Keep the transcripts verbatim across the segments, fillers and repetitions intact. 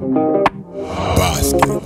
Basket.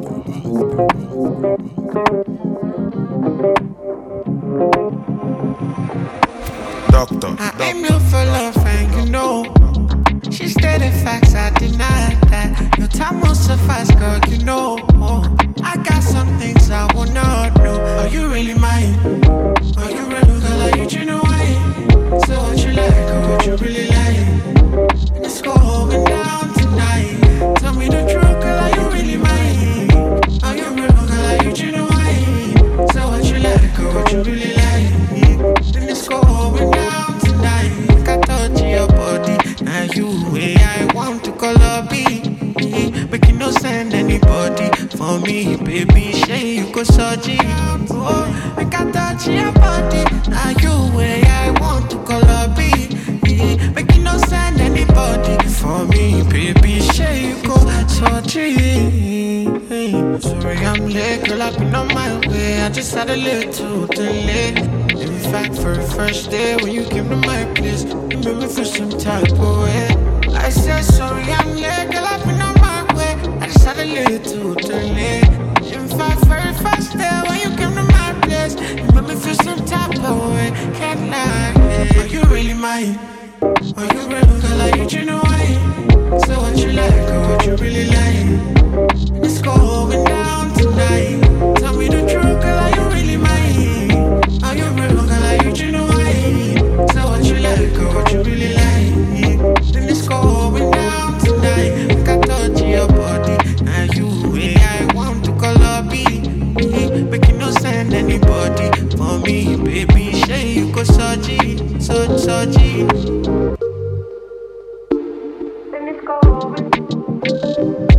Doctor. I aim low for love and you know she stated facts, I deny that. Your time won't suffice, girl, you know. I got some things I will not know. Are you really mine? Are you real, girl? Are you genuine? So what you like or what you really like? Let's go going down tonight. Tell me the truth, girl, are you really mine? Are you real, girl? Are you genuine? So what you like or what you really like? Then let's go going down tonight. Like I touch your body, now you way I want to call up B. Make you no send anybody for me, baby. Say you go surgery. Oh, make I touch your body, now you way I want to call up B. Make you no send anybody for me, baby. Say you go surgery. Sorry I'm late, girl, I've been on my way. I just had a little delay. In fact, for the first day when you came to my place, you made me feel some type of way. I said sorry I'm late, girl, I've been on my way. I just had a little delay. In fact, for the first day when you came to my place, you made me feel some type of way. Can't lie, are you really mine? Are you real, girl, are you genuine? So what you like or what you really like? Let's go going down tonight. Tell me the truth, girl, are you really mine? Are you real, girl, are you genuine? So what you like or what you really like? Then let's go going down tonight. Like I touch your body, now you way I want to call up B. Make you no send anybody for me, baby. Say you go surgery, so surgery. Then let's go over.